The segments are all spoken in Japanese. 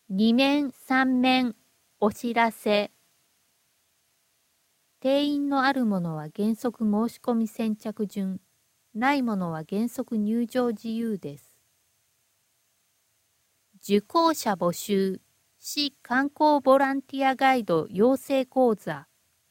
2面3面お知らせ。定員のあるものは原則申し込み先着順、ないものは原則入場自由です。受講者募集、市観光ボランティアガイド養成講座。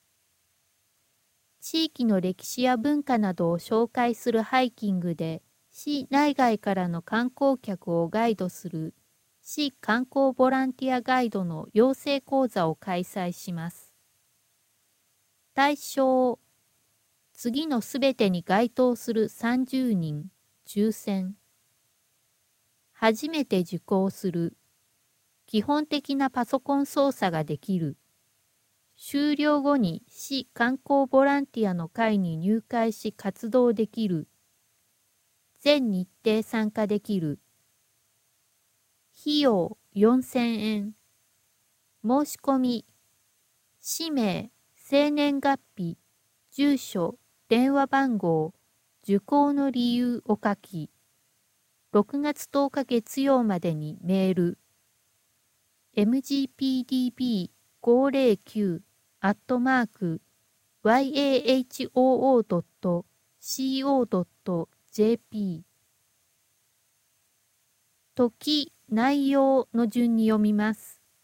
地域の歴史や文化などを紹介するハイキングで、市内外からの観光客をガイドする市観光ボランティアガイドの養成講座を開催します。対象、次のすべてに該当する30人、抽選。初めて受講する。基本的なパソコン操作ができる。修了後に市観光ボランティアの会に入会し活動できる。全日程参加できる。費用4000円。申し込み。氏名、生年月日、住所、電話番号、受講の理由を書き、6月10日月曜までにメール、mgpdp509@yahoo.co.jp 時、内容の順に読みます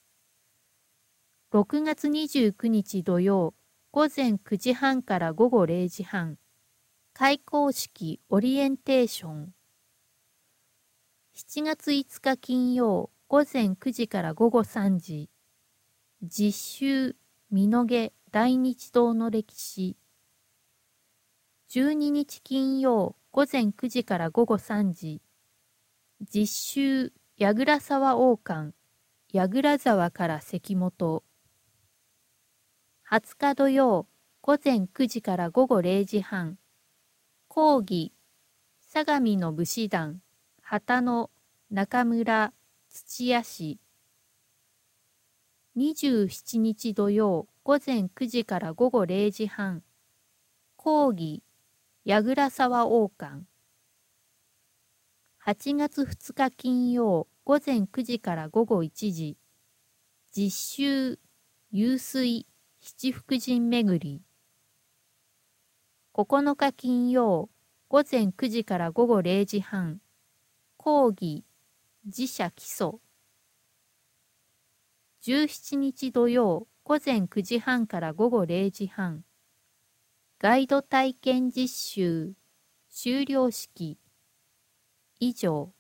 。6月29日土曜、午前9時半から午後0時半。開講式オリエンテーション。7月5日金曜、午前9時から午後3時。実習、見野毛大日堂の歴史。12日金曜、午前9時から午後3時。実習、矢倉沢王冠、矢倉沢から関本。20日土曜、午前9時から午後0時半。講義、相模の武士団、旗野、中村、土屋市。27日土曜、午前9時から午後0時半。講義、矢倉沢王冠。8月2日金曜、午前9時から午後1時。実習、湧水、七福神巡り。9日金曜、午前9時から午後0時半。講義、自社基礎。17日土曜、午前9時半から午後0時半。ガイド体験実習、修了式。以上。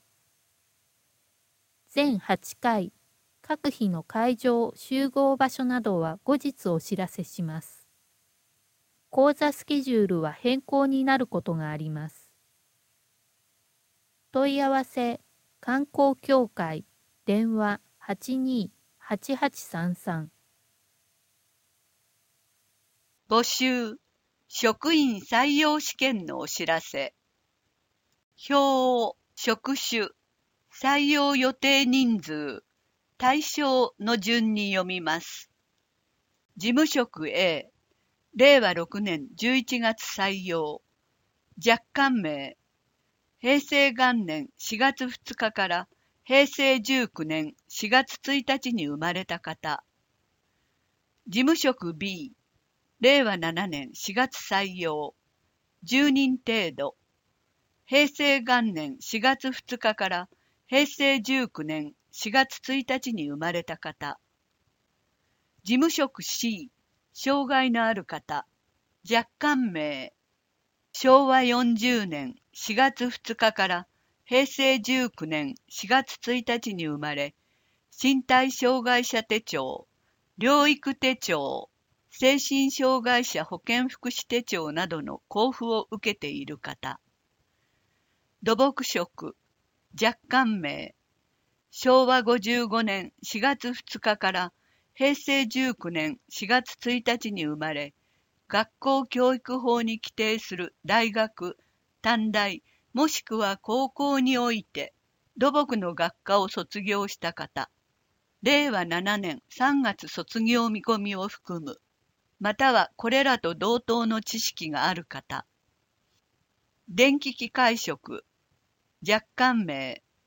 全8回、各日の会場、集合場所などは後日お知らせします。講座スケジュールは変更になることがあります。問い合わせ、観光協会、電話82-8833。 募集、職員採用試験のお知らせ。表、職種、採用予定人数、対象の順に読みます。事務職 A、令和6年11月採用。若干名、平成元年4月2日から平成19年4月1日に生まれた方。事務職 B、令和7年4月採用。10人程度。平成元年4月2日から平成19年4月1日に生まれた方。事務職 C、障害のある方。若干名、昭和40年4月2日から平成19年4月1日に生まれ、身体障害者手帳、療育手帳、精神障害者保健福祉手帳などの交付を受けている方。土木職、若干名、昭和55年4月2日から平成19年4月1日に生まれ、学校教育法に規定する大学、短大、もしくは高校において土木の学科を卒業した方。令和7年3月卒業見込みを含む、またはこれらと同等の知識がある方。電気機械職、若干名、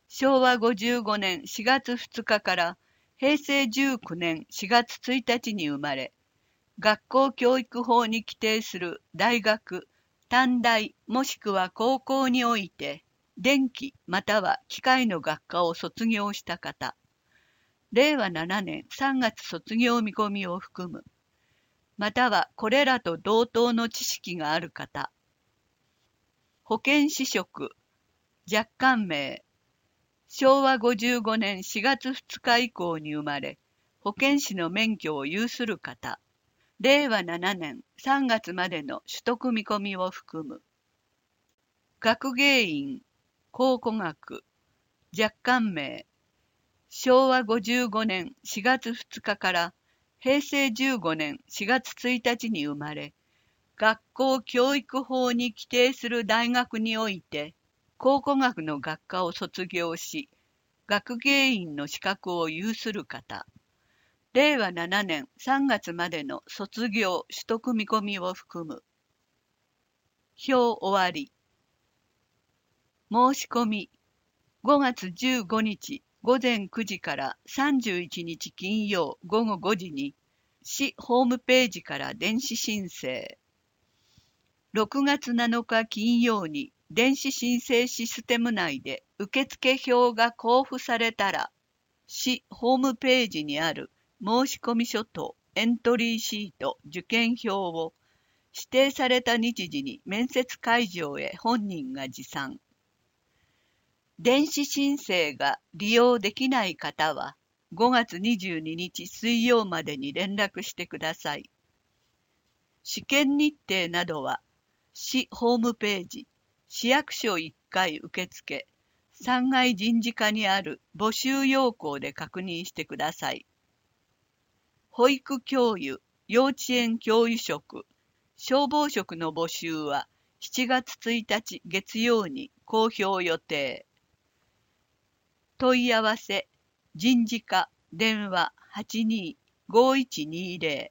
昭和55年4月2日から平成19年4月1日に生まれ、学校教育法に規定する大学、短大もしくは高校において、電気または機械の学科を卒業した方、令和7年3月卒業見込みを含む、またはこれらと同等の知識がある方、保健師職、若干名、昭和55年4月2日以降に生まれ、保健師の免許を有する方、令和7年3月までの取得見込みを含む。学芸員、考古学、若干名、昭和55年4月2日から平成15年4月1日に生まれ、学校教育法に規定する大学において、考古学の学科を卒業し、学芸員の資格を有する方、令和7年3月までの卒業取得見込みを含む。表終わり。申し込み。5月15日午前9時から31日金曜午後5時に、市ホームページから電子申請。6月7日金曜に電子申請システム内で受付票が交付されたら、市ホームページにある申込書とエントリーシート、受験票を指定された日時に面接会場へ本人が持参。電子申請が利用できない方は5月22日水曜までに連絡してください。試験日程などは市ホームページ、市役所1階受付、3階人事課にある募集要項で確認してください。保育教諭、幼稚園教諭職、消防職の募集は7月1日月曜に公表予定。問い合わせ、人事課、電話82-5120。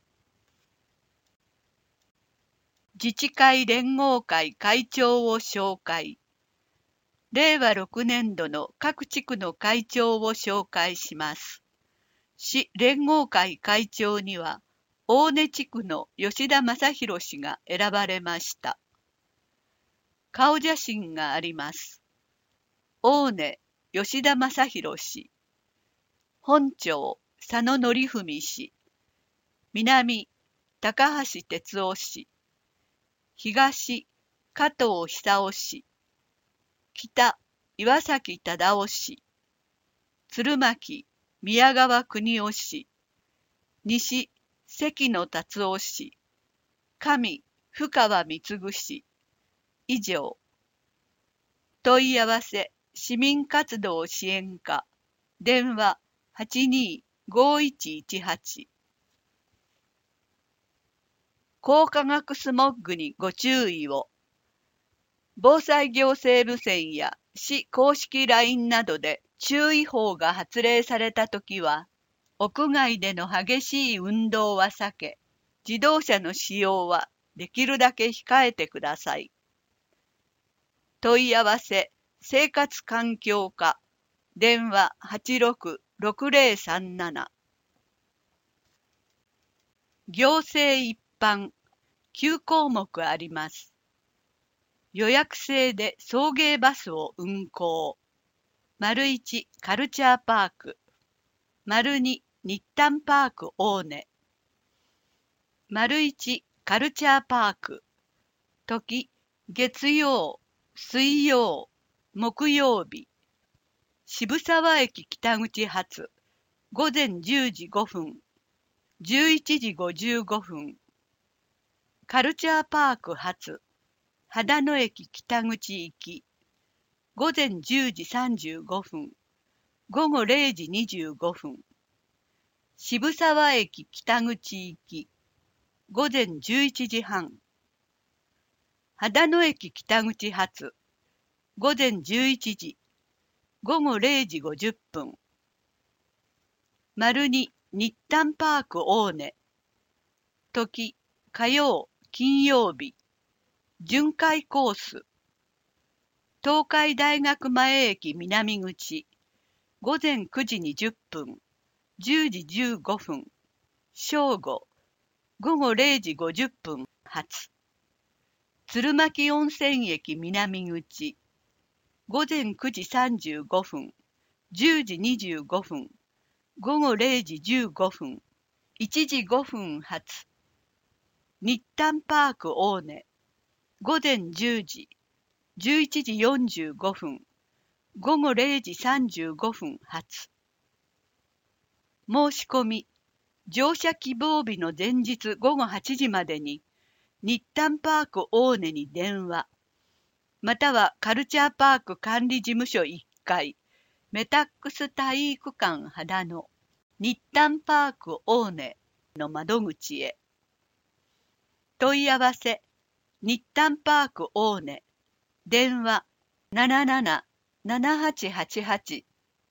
自治会連合会会長を紹介。令和6年度の各地区の会長を紹介します。市連合会会長には、大根地区の吉田正弘氏が選ばれました。顔写真があります。大根吉田正弘氏、本町佐野則文氏、南高橋哲夫氏、東加藤久夫氏、北岩崎忠夫氏、鶴巻宮川邦夫氏、西関野達夫氏、上深川貢氏。以上。問い合わせ市民活動支援課、電話82-5118。光化学スモッグにご注意を。防災行政無線や市公式 LINE などで注意報が発令されたときは、屋外での激しい運動は避け、自動車の使用はできるだけ控えてください。問い合わせ生活環境課、電話86-6037。行政一般9項目あります。予約制で送迎バスを運行。1カルチャーパーク。2日誕パーク大根。1カルチャーパーク。時月曜、水曜、木曜日。渋沢駅北口発午前10時5分、11時55分。カルチャーパーク発秦野駅北口行き午前10時35分、午後0時25分。渋沢駅北口行き午前11時半。秦野駅北口発午前11時、午後0時50分。2日誕パーク大根。時火曜、金曜日。巡回コース。東海大学前駅南口。 午前9時20分、10時15分、正午、午後0時50分発。鶴巻温泉駅南口、午前9時35分、10時25分、午後0時15分、1時5分発。日誕パーク大根、午前10時、11時45分、午後0時35分発。申し込み、乗車希望日の前日午後8時までに、日誕パーク大根に電話、またはカルチャーパーク管理事務所1階、メタックス体育館秦野、日誕パーク大根の窓口へ。問い合わせ、日誕パーク大根、電話77-7888。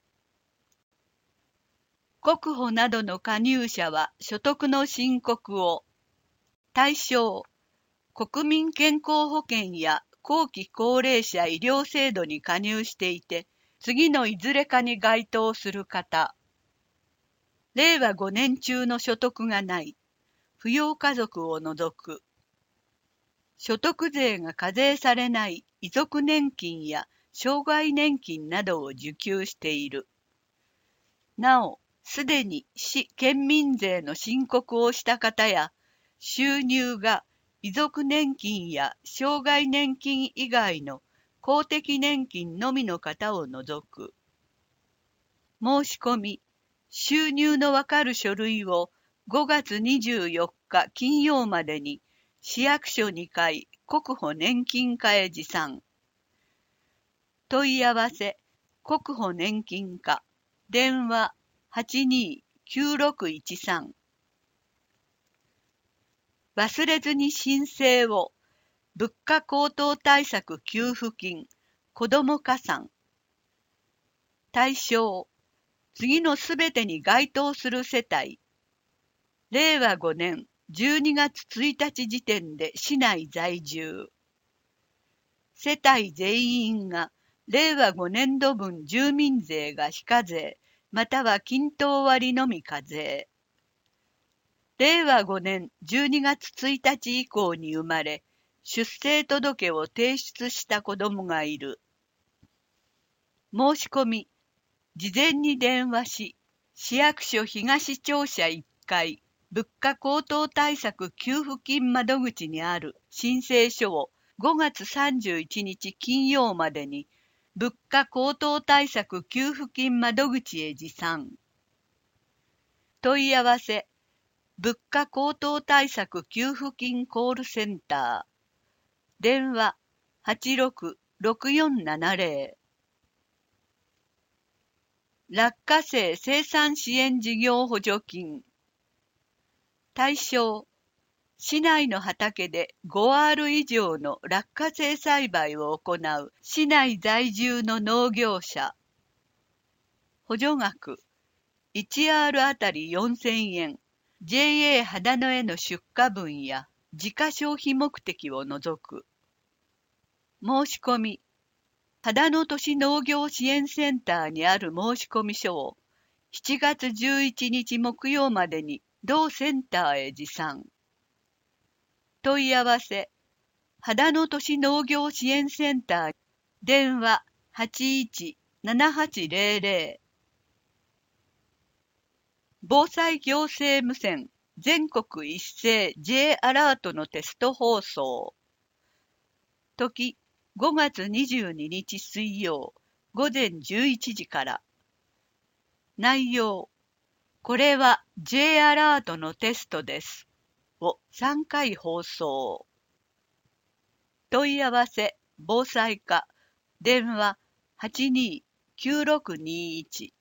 国保などの加入者は所得の申告を。対象、国民健康保険や後期高齢者医療制度に加入していて、次のいずれかに該当する方。令和5年中の所得がない、扶養家族を除く。所得税が課税されない遺族年金や障害年金などを受給している。なお、すでに市県民税の申告をした方や、収入が遺族年金や障害年金以外の公的年金のみの方を除く。申し込み、収入のわかる書類を5月24日金曜までに市役所2階国保年金課へ持参。問い合わせ、国保年金課、電話829613。忘れずに申請を。物価高騰対策給付金、子ども加算。対象、次のすべてに該当する世帯。令和5年12月1日時点で市内在住。世帯全員が令和5年度分住民税が非課税、または均等割のみ課税。令和5年12月1日以降に生まれ、出生届を提出した子どもがいる。申し込み、事前に電話し、市役所東庁舎1階、物価高騰対策給付金窓口にある申請書を5月31日金曜までに、物価高騰対策給付金窓口へ持参。問い合わせ、物価高騰対策給付金コールセンター。電話866470。落花生生産支援事業補助金。対象、市内の畑で 5R 以上の落花生栽培を行う市内在住の農業者。補助額、1R あたり4000円。JA 秦野への出荷分や自家消費目的を除く。申し込み、秦野都市農業支援センターにある申込書を7月11日木曜までに同センターへ持参。問い合わせ、秦野都市農業支援センター、電話81-7800。防災行政無線全国一斉 J アラートのテスト放送。時5月22日水曜午前11時から。内容、これは J アラートのテストですを3回放送。問い合わせ、防災課、電話829621。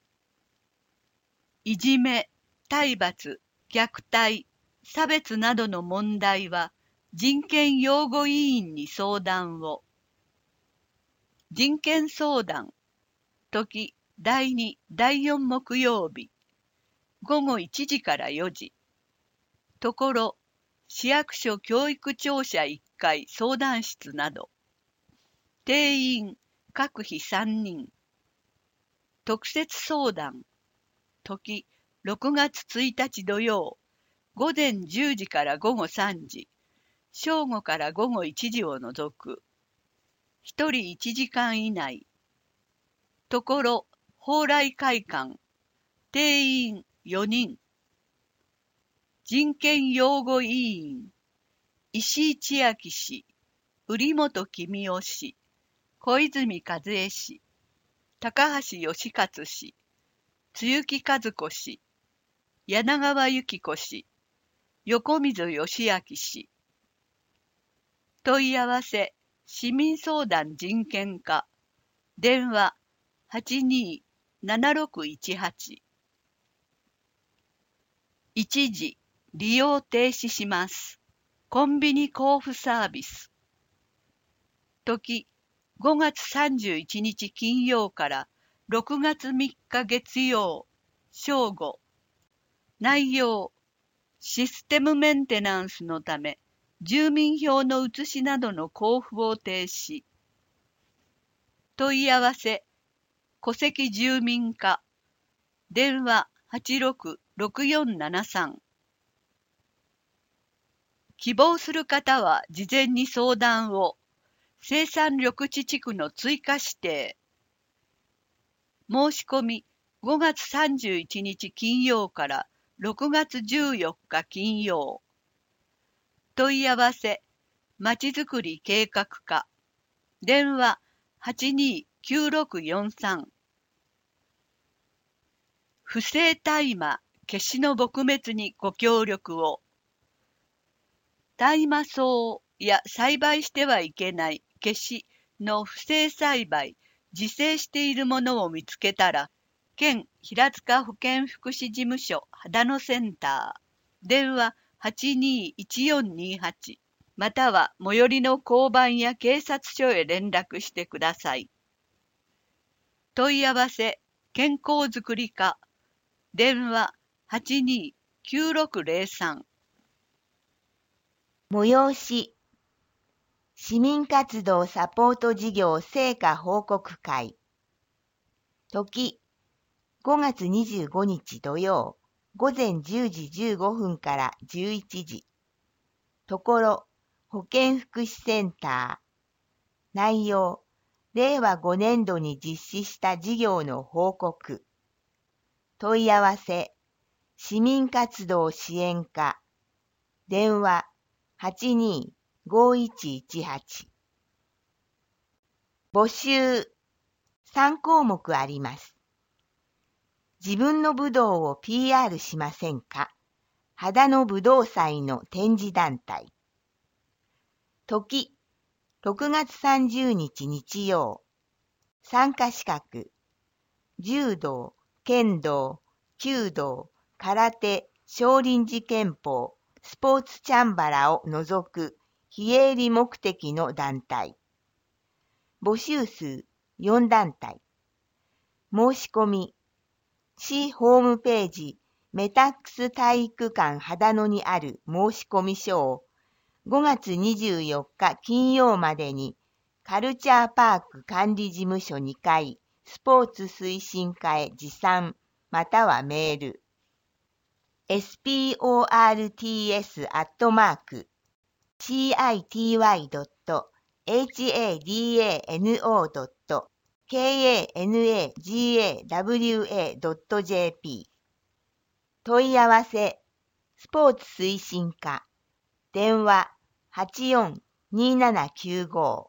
いじめ、体罰、虐待、差別などの問題は人権擁護委員に相談を。人権相談、時第2、第4木曜日、午後1時から4時。ところ、市役所教育庁舎1階相談室など。定員、各日3人。 特設相談。時、6月1日土曜、午前10時から午後3時、正午から午後1時を除く。1人1時間以内。ところ、蓬莱会館。定員4人。人権擁護委員。石井千秋氏、瓜本公夫氏、小泉和恵氏、高橋義勝氏、露木和子氏、柳川由紀子氏、横溝義明氏。問い合わせ、市民相談人権課。電話、82-7618。一時、利用停止します。コンビニ交付サービス。時、5月31日金曜から6月3日月曜、正午。内容、システムメンテナンスのため、住民票の写しなどの交付を停止。問い合わせ、戸籍住民課。電話86-6473。希望する方は事前に相談を。生産緑地地区の追加指定。申し込み5月31日金曜から6月14日金曜。問い合わせ、まちづくり計画課。電話82-9643。不正大麻、ケシの撲滅にご協力を。大麻草や栽培してはいけないケシの不正栽培、自生しているものを見つけたら、県平塚保健福祉事務所秦野センター、電話82-1428、または最寄りの交番や警察署へ連絡してください。問い合わせ、健康づくり課、電話82-9603。 催し、市民活動サポート事業成果報告会。時、5月25日土曜、午前10時15分から11時。ところ、保健福祉センター。内容、令和5年度に実施した事業の報告。問い合わせ、市民活動支援課。電話、82-5118。募集、3項目あります。自分のぶどうを PR しませんか？秦野ぶどう祭の展示団体。時、6月30日日曜。参加資格、柔道、剣道、弓道、空手、少林寺拳法、スポーツチャンバラを除く非営利目的の団体。募集数4団体。申し込み、市ホームページメタックス体育館秦野にある申込書を5月24日金曜までにカルチャーパーク管理事務所2階スポーツ推進課へ持参またはメール。sports@city.hadano.kanagawa.jp 問い合わせ、スポーツ推進課、電話84-2795。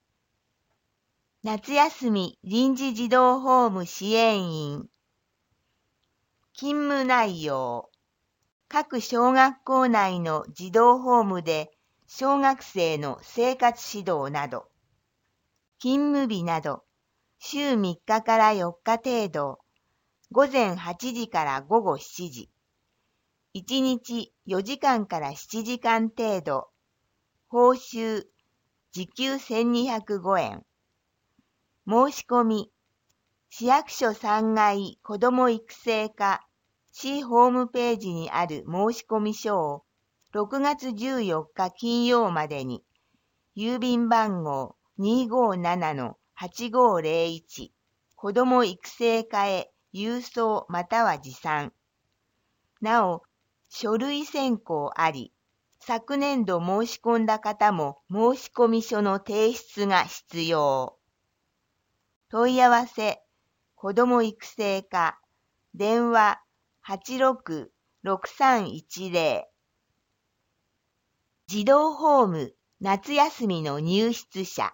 夏休み臨時児童ホーム支援員。勤務内容。各小学校内の児童ホームで小学生の生活指導など。勤務日など、週3日から4日程度。午前8時から午後7時。1日4時間から7時間程度。報酬、時給1205円。申し込み、市役所3階子ども育成課、市ホームページにある申込書を6月14日金曜までに、郵便番号257-8501、 子ども育成課へ郵送または持参。なお、書類選考あり、昨年度申し込んだ方も申込書の提出が必要。問い合わせ、子ども育成課、電話86-6310。児童ホーム夏休みの入室者。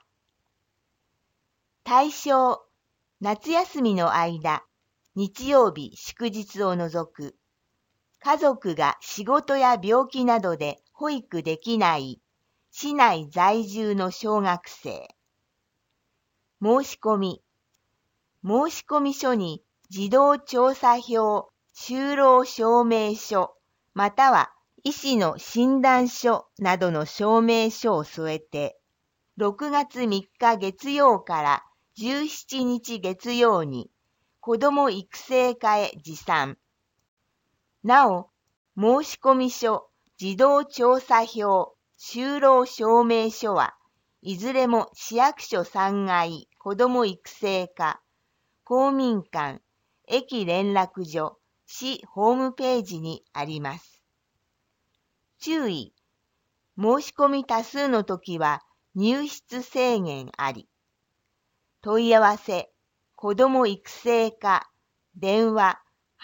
対象、夏休みの間、日曜日祝日を除く。家族が仕事や病気などで保育できない市内在住の小学生。申し込み。申込書に児童調査票、就労証明書、または医師の診断書などの証明書を添えて、6月3日月曜から17日月曜に子ども育成課へ持参。なお、申込書、児童調査票、就労証明書はいずれも市役所3階子ども育成課、公民館、駅連絡所、市ホームページにあります。注意、申し込み多数のときは入室制限あり。問い合わせ、子ども育成課、電話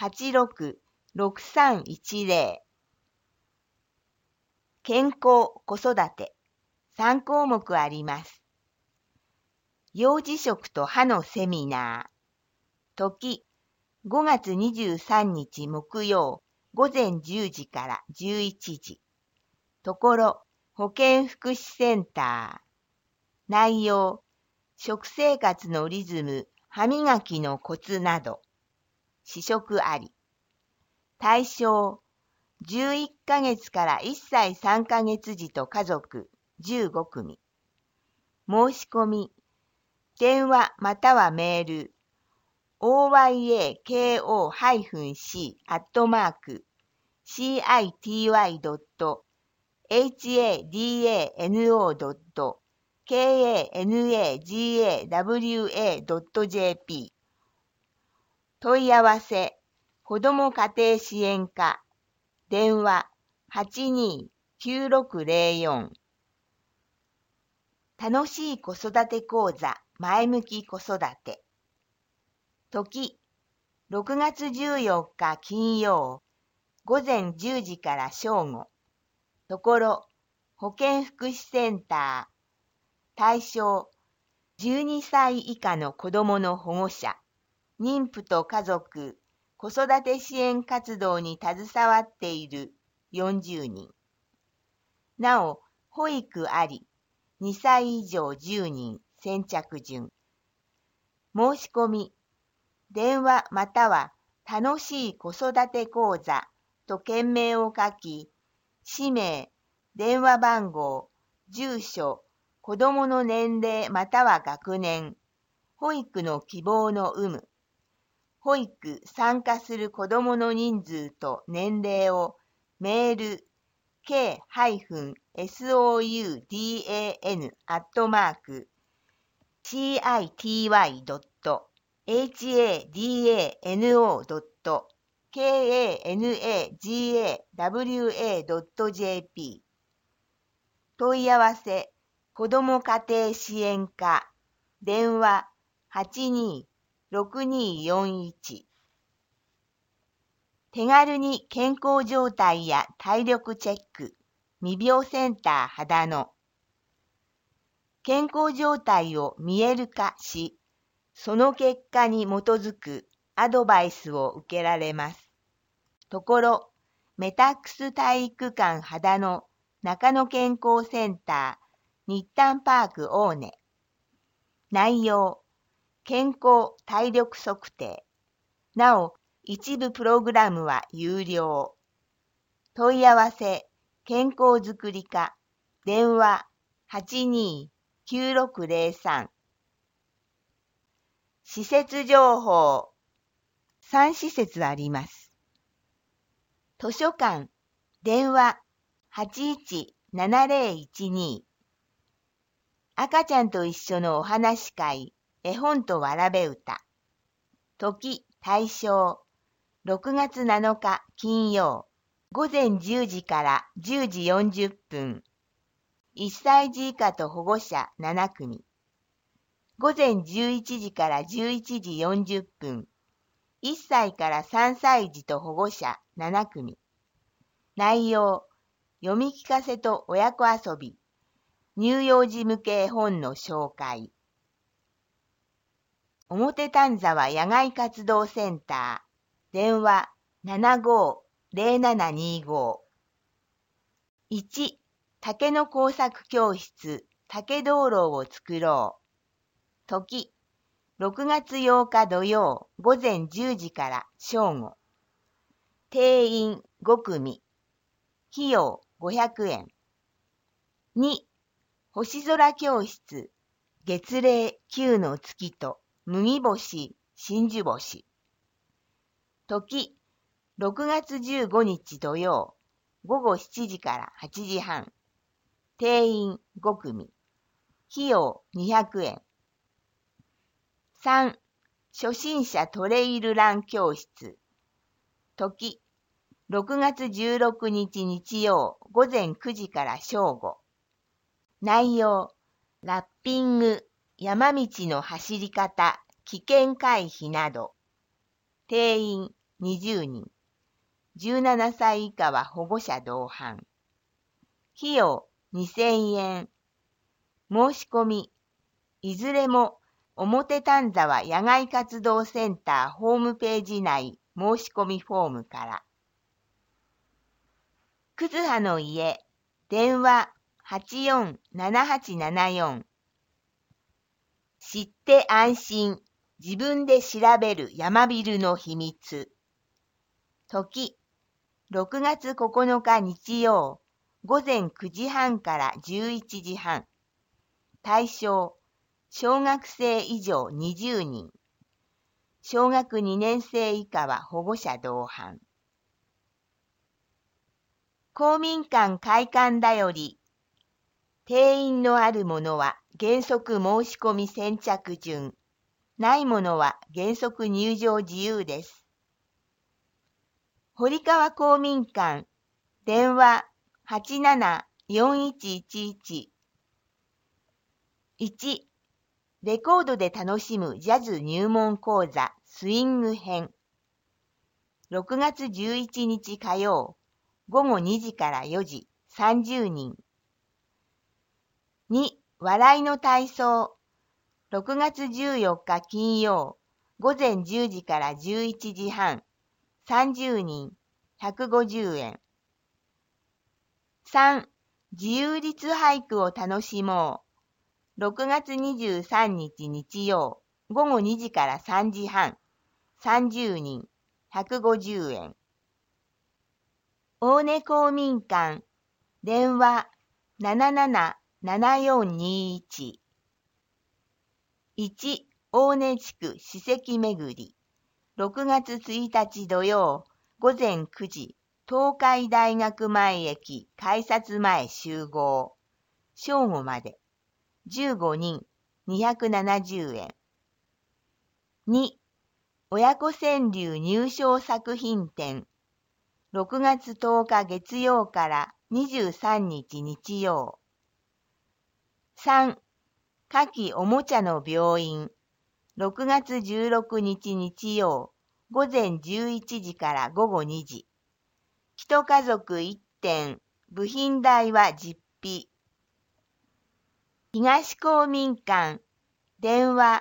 86-6310。健康・子育て、3項目あります。幼児食と歯のセミナー。時、5月23日木曜、午前10時から11時。ところ、保健福祉センター。内容、食生活のリズム、歯磨きのコツなど。試食あり。対象、11ヶ月から1歳3ヶ月児と家族15組。申し込み、電話またはメール、oyako-city.hadano.kanagawa.jp。 問い合わせ、子ども家庭支援課、電話82-9604。楽しい子育て講座、前向き子育て。時、6月14日金曜、午前10時から正午。ところ、保健福祉センター。対象、12歳以下の子どもの保護者、妊婦と家族、子育て支援活動に携わっている40人。なお、保育あり、2歳以上10人、先着順。申し込み、電話または楽しい子育て講座と件名を書き、氏名、電話番号、住所、子どもの年齢または学年、保育の希望の有無、保育参加する子どもの人数と年齢をメール、k-hadano@city.hadano.kanagawa.jp。 問い合わせ、子ども家庭支援課、電話82-6241。手軽に健康状態や体力チェック、未病センター秦野。健康状態を見える化し、その結果に基づくアドバイスを受けられます。ところ、メタックス体育館秦野中野健康センター日誕パーク大根。内容、健康体力測定。なお、一部プログラムは有料。問い合わせ、健康づくり課、電話82-9603。施設情報、3施設あります。図書館、電話81-7012。赤ちゃんと一緒のお話会、絵本とわらべ歌。 時、大正。6月7日金曜。午前10時から10時40分。1歳児以下と保護者7組。午前11時から11時40分。1歳から3歳児と保護者7組。内容、読み聞かせと親子遊び。乳幼児向け絵本の紹介。表丹沢野外活動センター。電話75-0725。1、竹の工作教室、竹道路を作ろう。時、6月8日土曜午前10時から正午。定員5組。費用500円。2、星空教室、月齢9の月と麦星、真珠星。時、6月15日土曜、午後7時から8時半。定員5組。費用200円。3、初心者トレイルラン教室。時、6月16日日曜午前9時から正午。内容、ラッピング、山道の走り方、危険回避など。定員20人。17歳以下は保護者同伴。費用2000円。申し込み、いずれも表丹沢野外活動センターホームページ内申し込みフォームから。くずはの家、電話847874。知って安心、自分で調べる山ビルの秘密。時、6月9日日曜、午前9時半から11時半。対象、小学生以上20人。小学2年生以下は保護者同伴。公民館開館だより。定員のあるものは原則申し込み先着順。ないものは原則入場自由です。堀川公民館、電話87-4111。1、レコードで楽しむジャズ入門講座スイング編。6月11日火曜、午後2時から4時、30人。2、笑いの体操。6月14日金曜、午前10時から11時半、30人、150円。3、自由律俳句を楽しもう。6月23日日曜、午後2時から3時半、30人、150円。大根公民館、電話77-7421。1、大根地区史跡巡り。6月1日土曜、午前9時、東海大学前駅改札前集合。正午まで。15人、270円。2、親子川柳入賞作品展。6月10日月曜から23日日曜。3、夏季おもちゃの病院。6月16日日曜、午前11時から午後2時。一家族1点、部品代は実費。東公民館、電話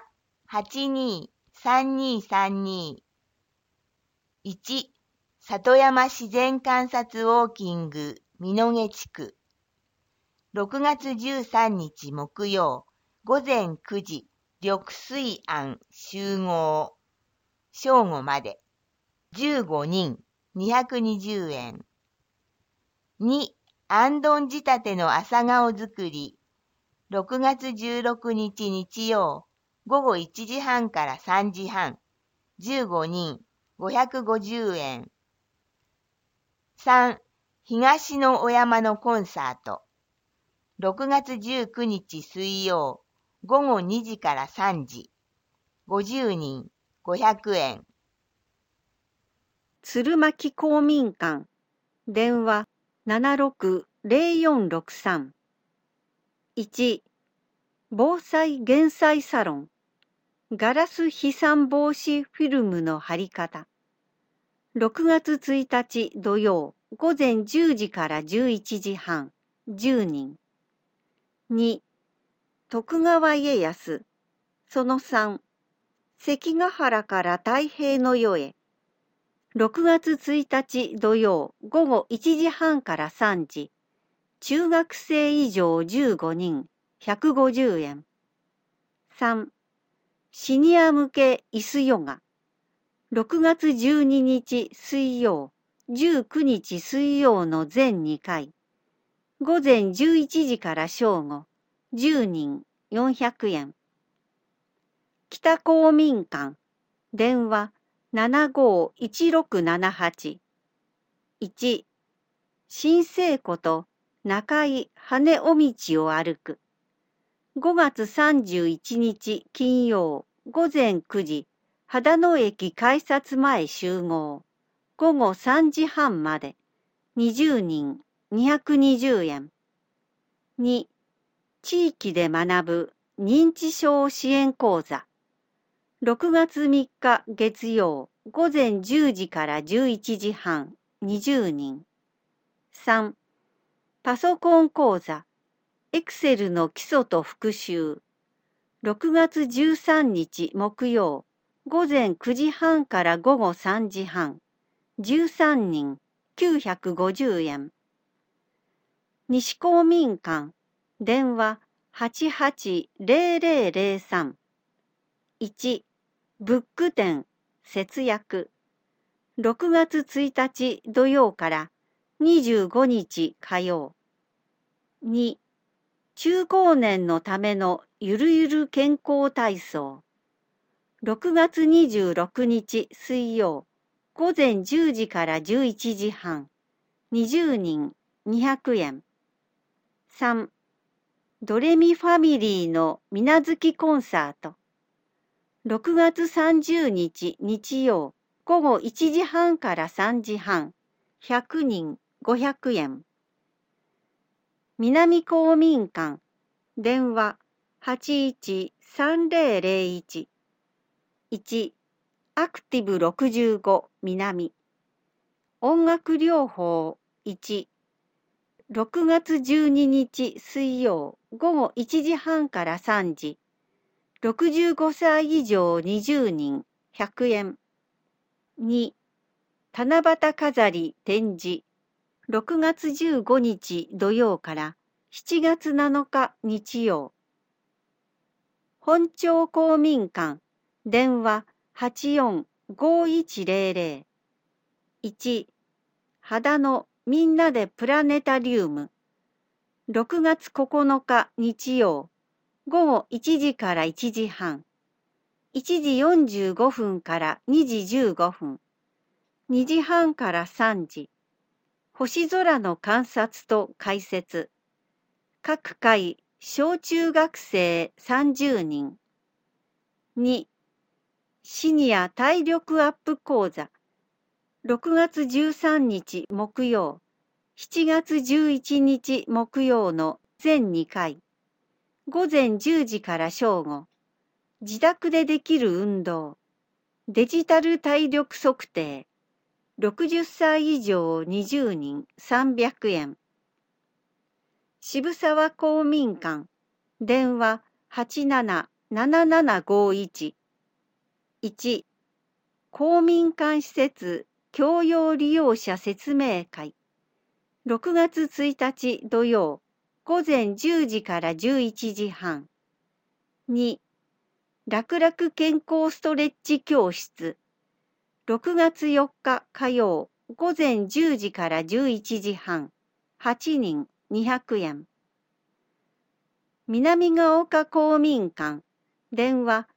82-3232。1、里山自然観察ウォーキング、美濃毛地区。6月13日木曜、午前9時、緑水庵集合。正午まで。15人、220円。2、あんどん仕立ての朝顔作り。6月16日日曜、午後1時半から3時半。15人、550円。3、東のお山のコンサート。6月19日水曜、午後2時から3時。50人、 500円。 鶴巻公民館、電話760463。1、防災減災サロン、ガラス飛散防止フィルムの貼り方。6月1日土曜、午前10時から11時半、10人。2、徳川家康、その3、関ヶ原から太平の世へ。6月1日土曜午後1時半から3時、中学生以上15人、150円。3、シニア向け椅子ヨガ。6月12日水曜、19日水曜の全2回。午前11時から正午、10人、400円。北公民館、電話751678。1、新生湖と中井羽尾道を歩く。5月31日金曜午前9時、秦野駅改札前集合。午後3時半まで。20人、220円。2、地域で学ぶ認知症支援講座。6月3日月曜午前10時から11時半、20人。3、パソコン講座、エクセルの基礎と復習。6月13日木曜、午前9時半から午後3時半、13人、950円。西公民館、電話880003。1、ブック店、節約。6月1日土曜から25日火曜。2、中高年のためのゆるゆる健康体操。6月26日水曜、午前10時から11時半、20人、200円。3、ドレミファミリーのみなづきコンサート。6月30日日曜、午後1時半から3時半、100人、500円。南公民館、電話813001。1、アクティブ65南。音楽療法1。6月12日水曜午後1時半から3時。65歳以上20人、100円。2、七夕飾り展示。6月15日土曜から7月7日日曜。本町公民館、電話845100。1、秦野みんなでプラネタリウム。6月9日日曜、午後1時から1時半。1時45分から2時15分。2時半から3時。星空の観察と解説。各回小中学生30人。2、シニア体力アップ講座。6月13日木曜、7月11日木曜の全2回。午前10時から正午。自宅でできる運動。デジタル体力測定。60歳以上20人300円。渋沢公民館、電話877751。1、公民館施設共用利用者説明会。6月1日土曜、午前10時から11時半。2、楽々健康ストレッチ教室。6月4日火曜、午前10時から11時半。8人、200円。南ヶ丘公民館、電話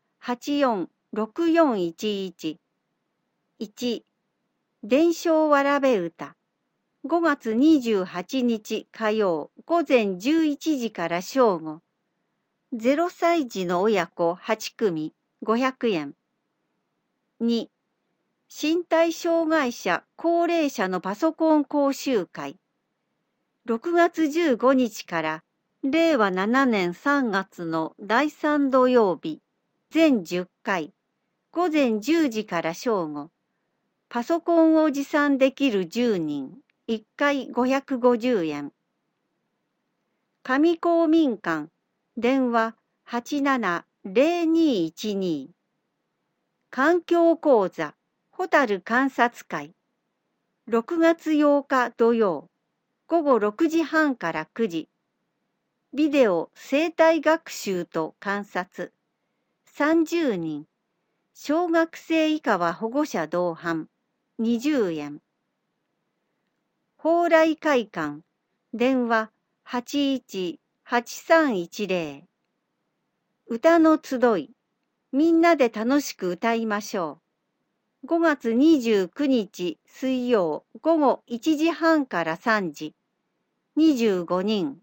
846411。1、伝承わらべ歌。5月28日火曜、午前11時から正午。0歳児の親子8組、500円。 2、身体障害者・高齢者のパソコン講習会。6月15日から令和7年3月の第3土曜日、全10回、午前10時から正午。パソコンを持参できる10人、1回550円。上公民館、電話87-0212。環境講座、ホタル観察会。6月8日土曜、午後6時半から9時。ビデオ生態学習と観察。30人。小学生以下は保護者同伴。20円。蓬莱会館、電話81-8310。歌の集い、みんなで楽しく歌いましょう。5月29日水曜午後1時半から3時。25人。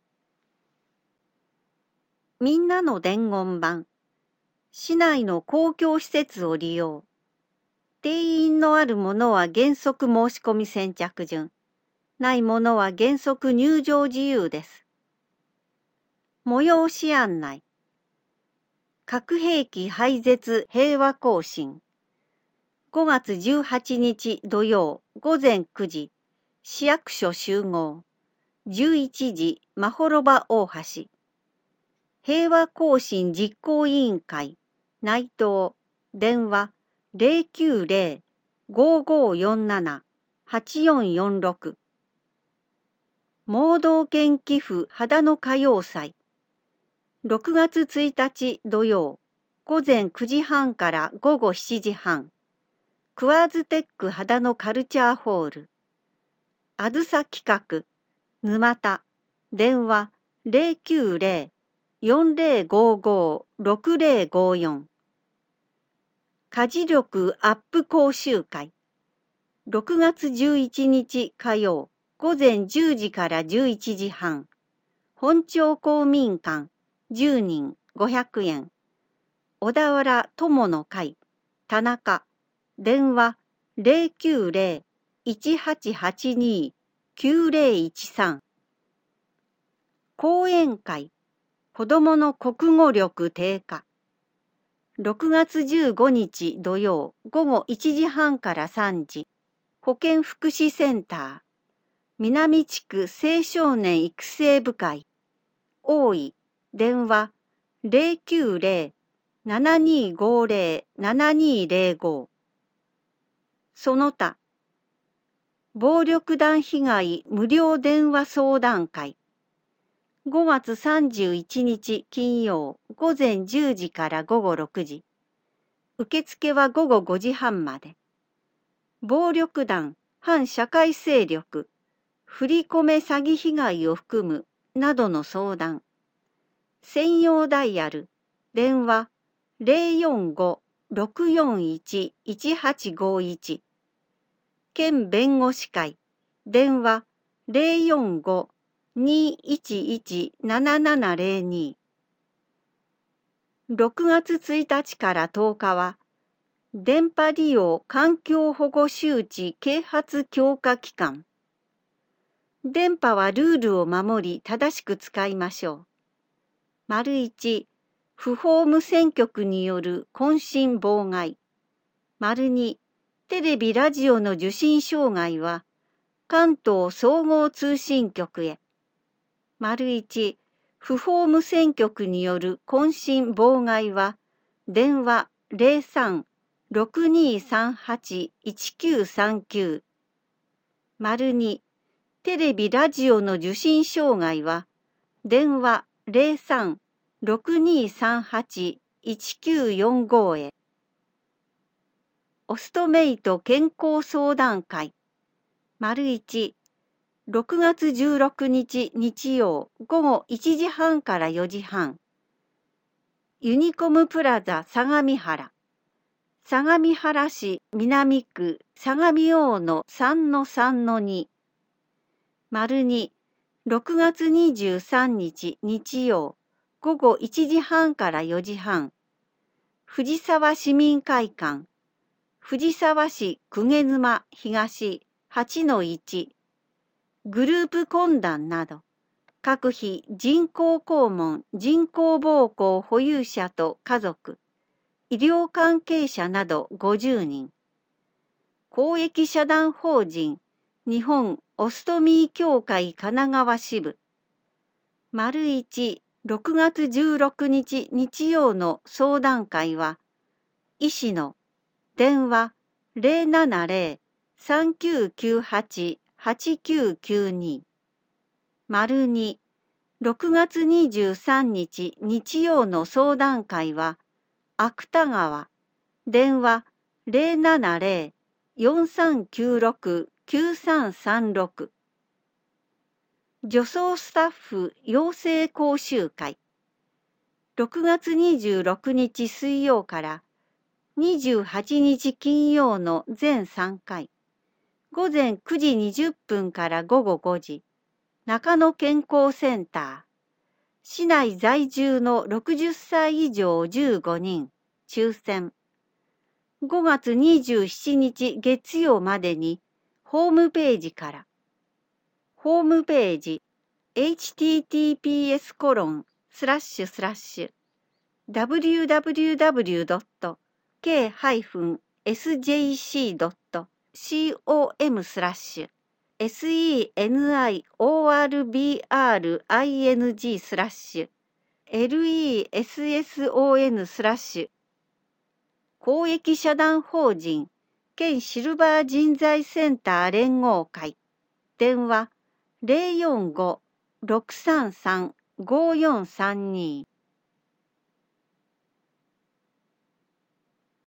みんなの伝言板。市内の公共施設を利用。定員のあるものは原則申し込み先着順。ないものは原則入場自由です。催し案内。核兵器廃絶平和行進。5月18日土曜午前9時、市役所集合。11時、まほろば大橋。平和行進実行委員会、内藤、電話090-5547-8446。盲導犬寄付秦野歌謡祭。6月1日土曜、午前9時半から午後7時半。クワーズテック秦野カルチャーホール。あずさ企画、沼田、電話090-4055-6054。家事力アップ講習会。6月11日火曜、午前10時から11時半。本町公民館、10人500円。小田原友の会、田中、電話090-1882-9013。講演会、子どもの国語力低下。6月15日土曜午後1時半から3時。保健福祉センター。南地区青少年育成部会。大井、電話090-7250-7205。その他、暴力団被害無料電話相談会。5月31日金曜午前10時から午後6時。受付は午後5時半まで。暴力団、反社会勢力、振り込め詐欺被害を含むなどの相談。専用ダイヤル、電話045-641-1851。県弁護士会、電話045-211-7702。6月1日から10日は、電波利用環境保護周知啓発強化期間。電波はルールを守り正しく使いましょう。1、不法無線局による混信妨害。2、テレビラジオの受信障害は関東総合通信局へ。1、不法無線局による混信妨害は電話03-6238-1939。2、テレビラジオの受信障害は電話03-6238-1945へ。オストメイト健康相談会。1、6月16日日曜午後1時半から4時半。ユニコムプラザ相模原。相模原市南区相模大野 3-3-2。2、6月23日日曜午後1時半から4時半。藤沢市民会館。 藤沢市鵠沼東8-1、グループ懇談など、各非人工肛門人工膀胱保有者と家族、医療関係者など50人、公益社団法人日本オストミー協会神奈川支部、丸1、6月16日日曜の相談会は、医師の電話070-3998-8992。丸2、6月23日日曜の相談会は、芥川、電話070-4396-9336。女装スタッフ養成講習会。6月26日水曜から28日金曜の全3回、午前9時20分から午後5時、中野健康センター、市内在住の60歳以上15人、抽選。5月27日月曜までに、ホームページから。ホームページ、www.k-sjc.com/senior/LESSON/公益社団法人県シルバー人材センター連合会電話045-633-5432